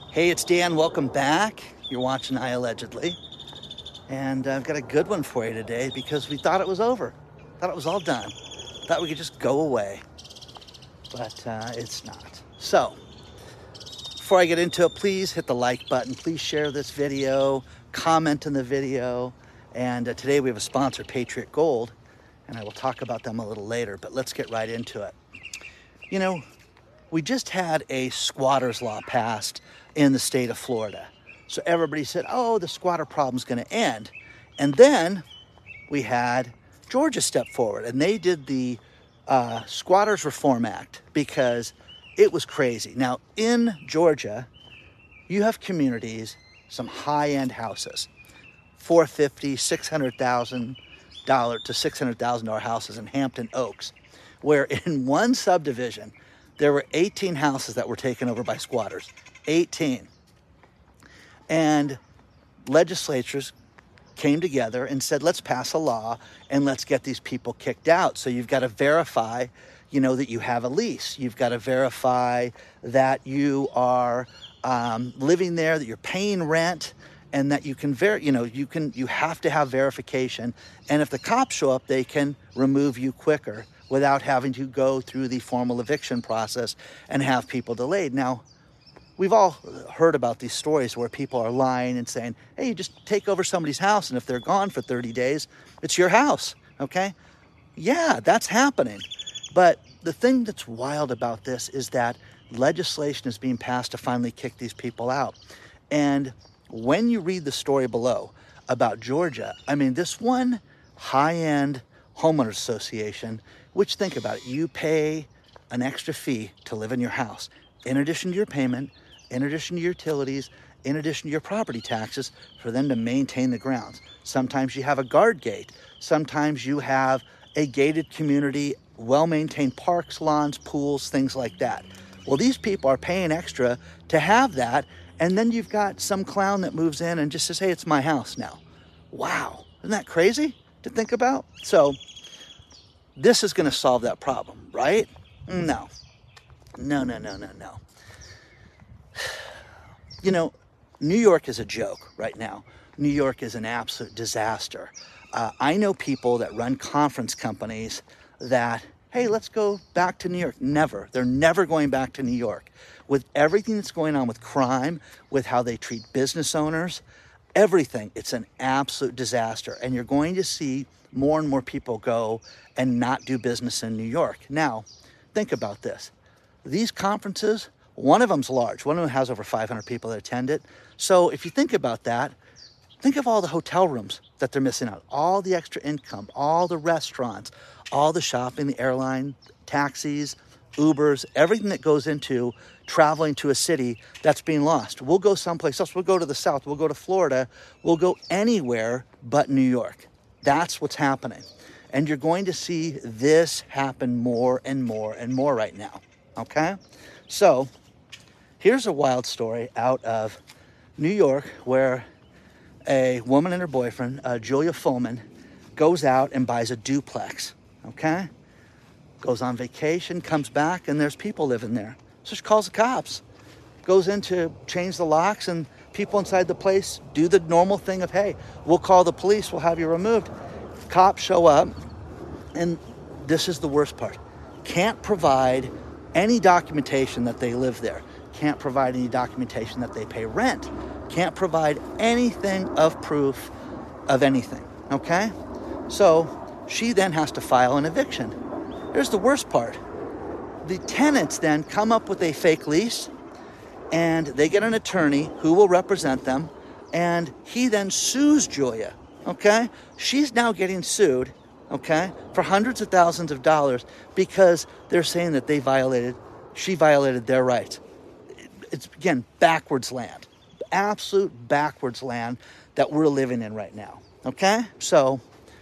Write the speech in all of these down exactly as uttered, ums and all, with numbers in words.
Hey, it's Dan. Welcome back. You're watching I Allegedly. And I've got a good one for you today because we thought it was over. Thought it was all done. Thought we could just go away. But uh, it's not. So, before I get into it, please hit the like button. Please share this video. Comment on the video. And uh, today we have a sponsor, Patriot Gold. And I will talk about them a little later. But let's get right into it. You know, we just had a squatters law passed in the state of Florida. So everybody said, oh, the squatter problem's going to end. And then we had Georgia step forward and they did the uh, Squatters Reform Act because it was crazy. Now, in Georgia, you have communities, some high-end houses, four hundred fifty thousand dollars, six hundred thousand dollars to six hundred thousand dollars houses in Hampton Oaks, where in one subdivision, there were eighteen houses that were taken over by squatters. eighteen. And legislatures came together and said, let's pass a law and let's get these people kicked out. So you've got to verify, you know, that you have a lease. You've got to verify that you are um, living there, that you're paying rent, and that you can, ver- you know, you can, you have to have verification. And if the cops show up, they can remove you quicker without having to go through the formal eviction process and have people delayed. Now, we've all heard about these stories where people are lying and saying, hey, you just take over somebody's house, and if they're gone for thirty days, it's your house, okay? Yeah, that's happening. But the thing that's wild about this is that legislation is being passed to finally kick these people out. And when you read the story below about Georgia, I mean, this one high-end homeowners association, which, think about it, you pay an extra fee to live in your house, in addition to your payment, in addition to your utilities, in addition to your property taxes, for them to maintain the grounds. Sometimes you have a guard gate. Sometimes you have a gated community, well-maintained parks, lawns, pools, things like that. Well, these people are paying extra to have that, and then you've got some clown that moves in and just says, hey, it's my house now. Wow, isn't that crazy to think about? So this is going to solve that problem, right? No. No, no, no, no, no. You know, New York is a joke right now. New York is an absolute disaster. Uh, I know people that run conference companies that, hey, let's go back to New York. Never. They're never going back to New York. With everything that's going on with crime, with how they treat business owners, everything, it's an absolute disaster. And you're going to see more and more people go and not do business in New York. Now, think about this. These conferences, one of them's large. One of them has over five hundred people that attend it. So if you think about that, think of all the hotel rooms that they're missing out, all the extra income, all the restaurants, all the shopping, the airline, taxis, Ubers, everything that goes into traveling to a city that's being lost. We'll go someplace else. We'll go to the south. We'll go to Florida. We'll go anywhere but New York. That's what's happening. And you're going to see this happen more and more and more right now. Okay? So here's a wild story out of New York where a woman and her boyfriend, uh, Julia Fullman, goes out and buys a duplex. Okay? Goes on vacation, comes back, and there's people living there. So she calls the cops. Goes in to change the locks, and people inside the place do the normal thing of, hey, we'll call the police, we'll have you removed. Cops show up, and this is the worst part. Can't provide any documentation that they live there. Can't provide any documentation that they pay rent. Can't provide anything of proof of anything, okay? So she then has to file an eviction. Here's the worst part. The tenants then come up with a fake lease, and they get an attorney who will represent them, and he then sues Julia, okay? She's now getting sued, okay, for hundreds of thousands of dollars because they're saying that they violated, she violated their rights. It's, again, backwards land, absolute backwards land that we're living in right now, okay? So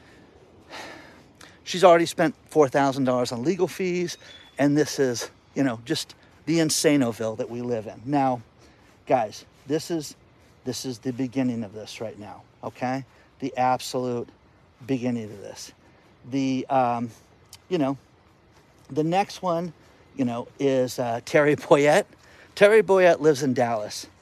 she's already spent four thousand dollars on legal fees, and this is, you know, just the Insanoville that we live in. Now, guys, this is this is the beginning of this right now, okay? The absolute beginning of this. The, um, you know, the next one, you know, is uh, Terry Boyette. Terry Boyette lives in Dallas.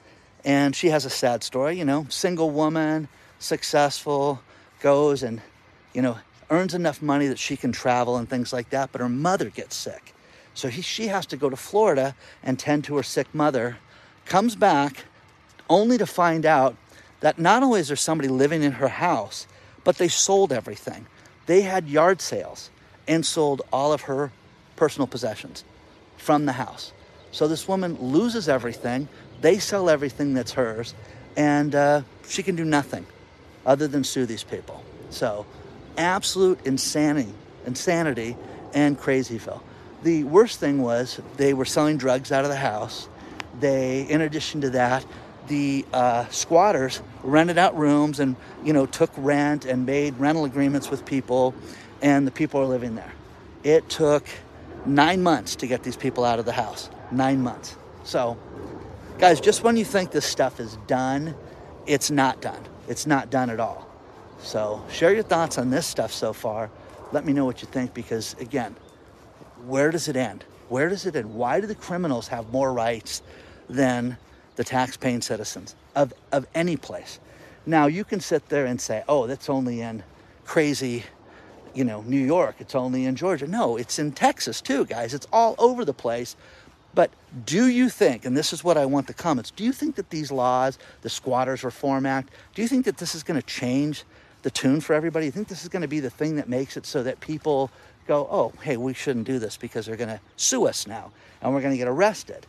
And she has a sad story, you know, single woman, successful, goes and, you know, earns enough money that she can travel and things like that, but her mother gets sick. So he, she has to go to Florida and tend to her sick mother, comes back only to find out that not only is there somebody living in her house, but they sold everything. They had yard sales and sold all of her personal possessions from the house. So this woman loses everything. They sell everything that's hers, and uh, she can do nothing other than sue these people. So absolute insanity, insanity and crazyville. The worst thing was they were selling drugs out of the house. They, in addition to that, the uh, squatters rented out rooms and, you know, took rent and made rental agreements with people, and the people are living there. It took nine months to get these people out of the house. Nine months. So, guys, just when you think this stuff is done, it's not done. It's not done at all. So, share your thoughts on this stuff so far. Let me know what you think, because, again, where does it end? Where does it end? Why do the criminals have more rights than the tax-paying citizens of, of any place? Now, you can sit there and say, oh, that's only in crazy, you know, New York. It's only in Georgia. No, it's in Texas too, guys. It's all over the place. But do you think, and this is what I want the comments, do you think that these laws, the Squatters Reform Act, do you think that this is going to change the tune for everybody? You think this is going to be the thing that makes it so that people go, oh, hey, we shouldn't do this because they're going to sue us now and we're going to get arrested?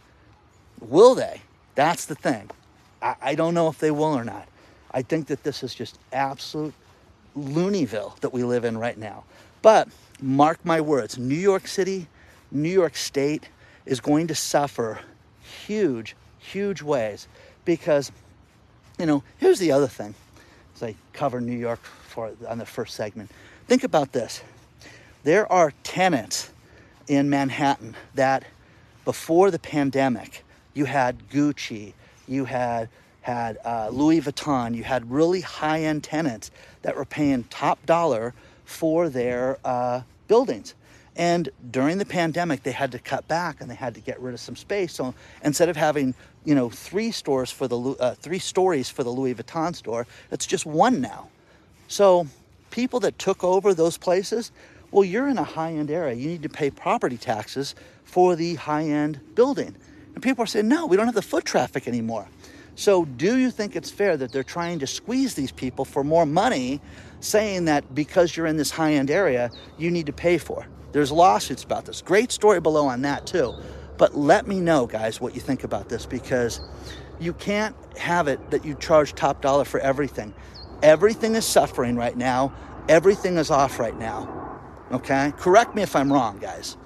Will they? That's the thing. I, I don't know if they will or not. I think that this is just absolute Looneyville that we live in right now. But mark my words, New York City, New York State is going to suffer huge, huge ways because, you know, here's the other thing. As I cover New York for on the first segment, think about this. There are tenants in Manhattan that before the pandemic, you had Gucci, you had had uh, Louis Vuitton, you had really high-end tenants that were paying top dollar for their uh, buildings. And during the pandemic, they had to cut back and they had to get rid of some space. So instead of having, you know, three stores for the uh, three stories for the Louis Vuitton store, it's just one now. So people that took over those places, well, you're in a high-end area. You need to pay property taxes for the high-end building. And people are saying, no, we don't have the foot traffic anymore. So do you think it's fair that they're trying to squeeze these people for more money, saying that because you're in this high-end area, you need to pay for? There's lawsuits about this. Great story below on that too. But let me know, guys, what you think about this, because you can't have it that you charge top dollar for everything. Everything is suffering right now. Everything is off right now. Okay? Correct me if I'm wrong, guys.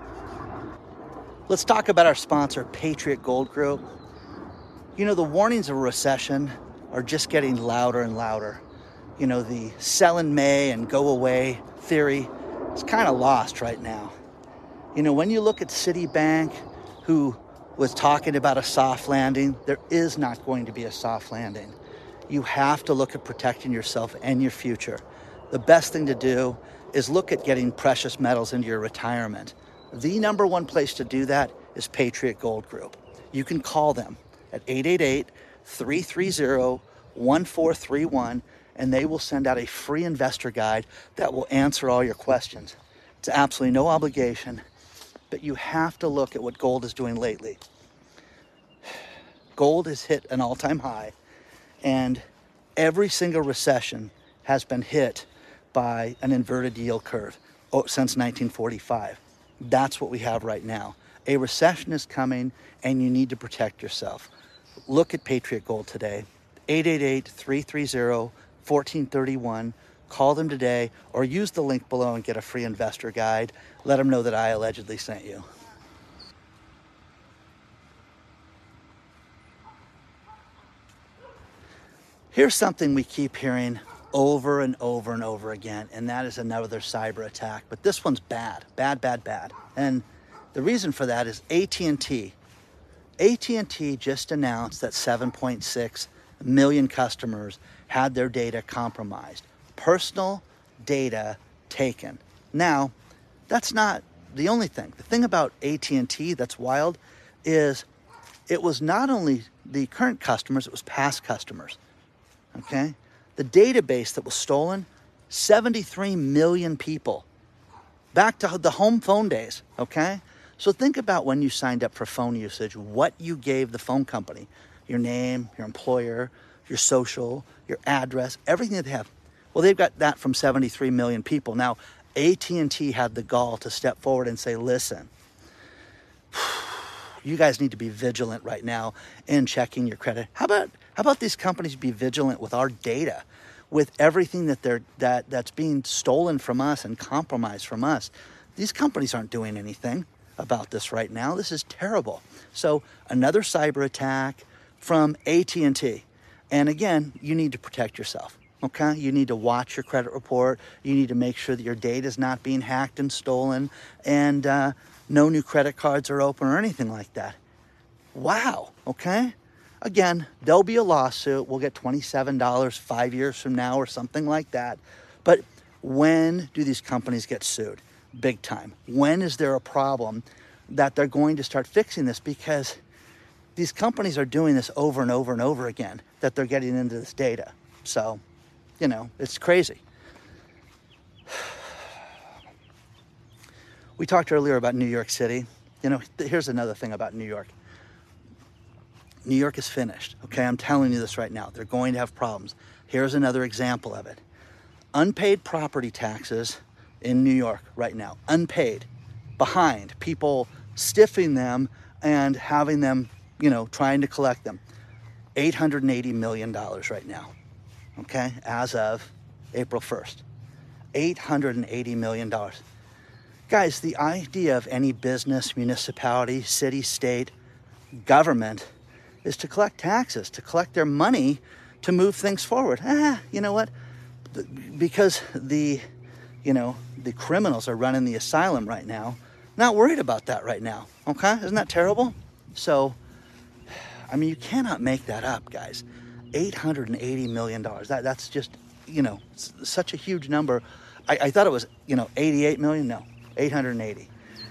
Let's talk about our sponsor, Patriot Gold Group. You know, the warnings of a recession are just getting louder and louder. You know, the sell in May and go away theory is kind of lost right now. You know, when you look at Citibank, who was talking about a soft landing, there is not going to be a soft landing. You have to look at protecting yourself and your future. The best thing to do is look at getting precious metals into your retirement. The number one place to do that is Patriot Gold Group. You can call them at eight eight eight, three three zero, one four three one, and they will send out a free investor guide that will answer all your questions. It's absolutely no obligation, but you have to look at what gold is doing lately. Gold has hit an all-time high, and every single recession has been hit by an inverted yield curve since nineteen forty-five. That's what we have right now. A recession is coming, and you need to protect yourself. Look at Patriot Gold today, eight eight eight, three three zero, one four three one. Call them today or use the link below and get a free investor guide. Let them know that I allegedly sent you. Here's something we keep hearing over and over and over again, and that is another cyber attack. But this one's bad, bad, bad, bad. And the reason for that is A T and T. A T and T just announced that seven point six million customers had their data compromised. Personal data taken. Now, that's not the only thing. The thing about A T and T that's wild is it was not only the current customers, it was past customers, okay? The database that was stolen, seventy-three million people. Back to the home phone days, okay? So think about when you signed up for phone usage, what you gave the phone company. Your name, your employer, your social, your address, everything that they have. Well, they've got that from seventy-three million people. Now, A T and T had the gall to step forward and say, listen, you guys need to be vigilant right now in checking your credit. How about how about these companies be vigilant with our data, with everything that they're that that's being stolen from us and compromised from us? These companies aren't doing anything about this right now. This is terrible. So another cyber attack from A T and T. And again, you need to protect yourself. Okay, you need to watch your credit report. You need to make sure that your data is not being hacked and stolen, and uh, no new credit cards are open or anything like that. Wow, okay? Again, there'll be a lawsuit. We'll get twenty-seven dollars five years from now or something like that. But when do these companies get sued? Big time. When is there a problem that they're going to start fixing this? Because these companies are doing this over and over and over again, that they're getting into this data. So, you know, it's crazy. We talked earlier about New York City. You know, here's another thing about New York. New York is finished, okay? I'm telling you this right now. They're going to have problems. Here's another example of it. Unpaid property taxes in New York right now. Unpaid. Behind. People stiffing them and having them, you know, trying to collect them. eight hundred eighty million dollars right now, okay? As of April first. eight hundred eighty million dollars. Guys, the idea of any business, municipality, city, state, government is to collect taxes, to collect their money to move things forward. Ah, you know what? Because the, you know, the criminals are running the asylum right now. Not worried about that right now, okay? Isn't that terrible? So, I mean, you cannot make that up, guys. eight hundred eighty million dollars. That, that's just, you know, such a huge number. I, I thought it was, you know, eighty-eight million. No, eight hundred eighty.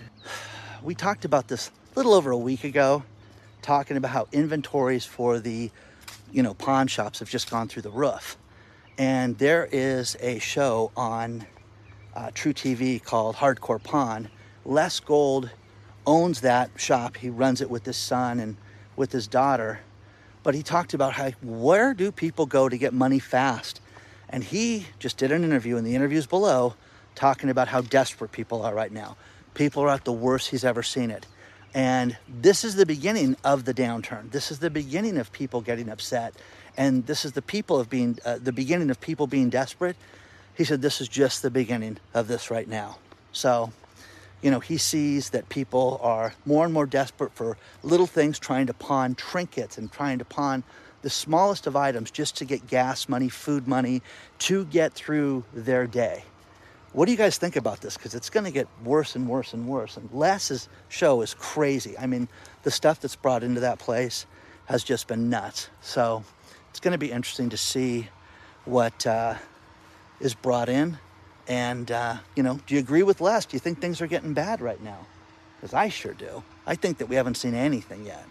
We talked about this a little over a week ago, talking about how inventories for the, you know, pawn shops have just gone through the roof. And there is a show on uh, True T V called Hardcore Pawn. Les Gold owns that shop. He runs it with his son and with his daughter. But he talked about how, where do people go to get money fast? And he just did an interview, and the interview's below, talking about how desperate people are right now. People are at the worst he's ever seen it. And this is the beginning of the downturn. This is the beginning of people getting upset. And this is the people of being, uh, the beginning of people being desperate. He said, this is just the beginning of this right now. So, you know, he sees that people are more and more desperate for little things, trying to pawn trinkets and trying to pawn the smallest of items just to get gas money, food money, to get through their day. What do you guys think about this? Because it's going to get worse and worse and worse. And Les's show is crazy. I mean, the stuff that's brought into that place has just been nuts. So it's going to be interesting to see what uh, is brought in. And, uh, you know, do you agree with Les? Do you think things are getting bad right now? Because I sure do. I think that we haven't seen anything yet.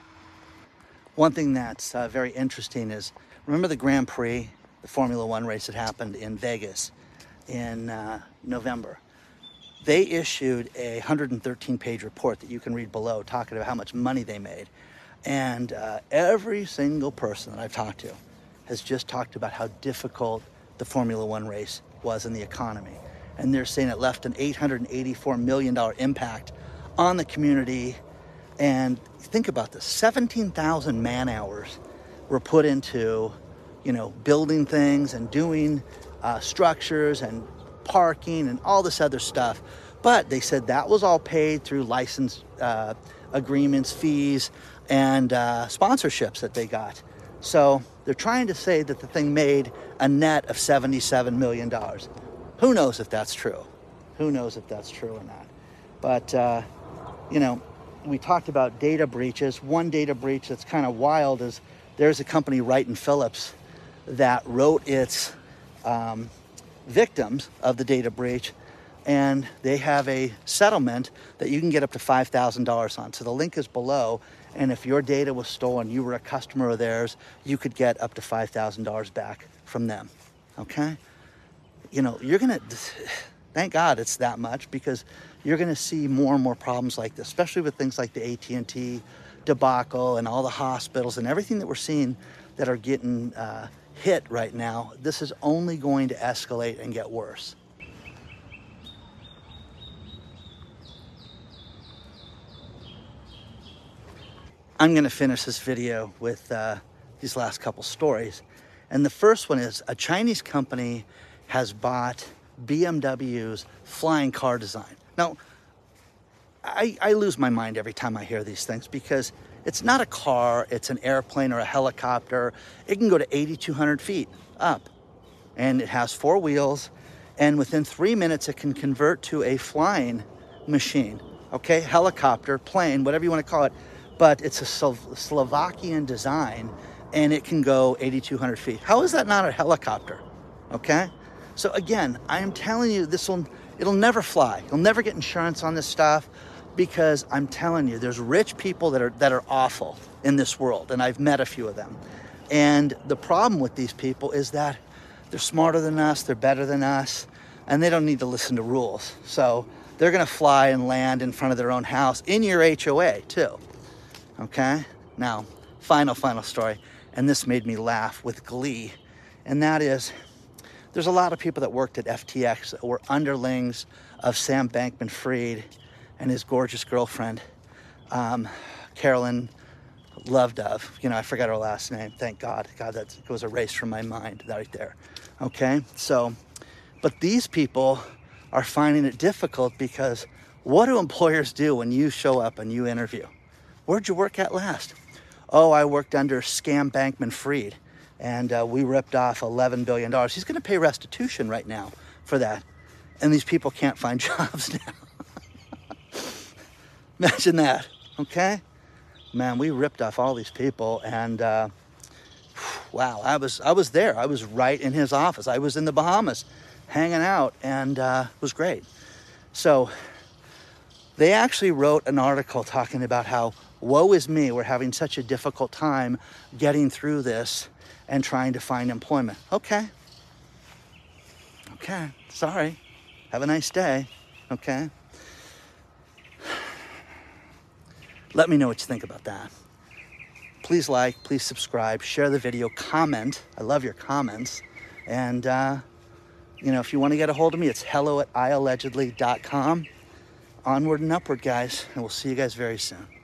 One thing that's uh, very interesting is, remember the Grand Prix, the Formula One race that happened in Vegas in uh, November? They issued a one hundred thirteen page report that you can read below, talking about how much money they made. And uh, every single person that I've talked to has just talked about how difficult the Formula One race was in the economy. And they're saying it left an eight hundred eighty-four million dollars impact on the community. And think about this, seventeen thousand man hours were put into, you know, building things and doing uh, structures and parking and all this other stuff. But they said that was all paid through license uh, agreements, fees, and uh, sponsorships that they got. So they're trying to say that the thing made a net of seventy-seven million dollars. Who knows if that's true? Who knows if that's true or not? But, uh, you know, we talked about data breaches. One data breach that's kind of wild is there's a company, Wright and Phillips, that wrote its um, victims of the data breach, and they have a settlement that you can get up to five thousand dollars on. So the link is below, And if your data was stolen, you were a customer of theirs, you could get up to five thousand dollars back from them, okay? You know, you're gonna, thank God it's that much, because you're gonna see more and more problems like this, especially with things like the A T and T debacle and all the hospitals and everything that we're seeing that are getting uh, hit right now. This is only going to escalate and get worse. I'm gonna finish this video with uh, these last couple stories. And the first one is a Chinese company has bought B M W's flying car design. Now, I, I lose my mind every time I hear these things, because it's not a car, it's an airplane or a helicopter. It can go to eighty-two hundred feet up, and it has four wheels, and within three minutes it can convert to a flying machine, okay? Helicopter, plane, whatever you want to call it, but it's a Slovakian design, and it can go eighty-two hundred feet. How is that not a helicopter, okay? So again, I am telling you, this will, it'll never fly. You'll never get insurance on this stuff, because I'm telling you, there's rich people that are that are awful in this world, and I've met a few of them. And the problem with these people is that they're smarter than us, they're better than us, and they don't need to listen to rules. So they're gonna fly and land in front of their own house, in your H O A too, okay? Now, final, final story, and this made me laugh with glee, and that is, there's a lot of people that worked at F T X that were underlings of Sam Bankman-Fried and his gorgeous girlfriend, um, Carolyn Lovedove. You know, I forgot her last name. Thank God. God, that was erased from my mind right there. Okay, so, but these people are finding it difficult, because what do employers do when you show up and you interview? Where'd you work at last? Oh, I worked under Scam Bankman-Fried, and uh, we ripped off eleven billion dollars. He's going to pay restitution right now for that. And these people can't find jobs now. Imagine that, okay? Man, we ripped off all these people, and uh, wow, I was I was there. I was right in his office. I was in the Bahamas hanging out, and uh, it was great. So they actually wrote an article talking about how, woe is me, we're having such a difficult time getting through this and trying to find employment. Okay. Okay, sorry. Have a nice day, okay? Let me know what you think about that. Please like, please subscribe, share the video, comment. I love your comments. And, uh, you know, if you want to get a hold of me, it's hello at i allegedly dot com. Onward and upward, guys. And we'll see you guys very soon.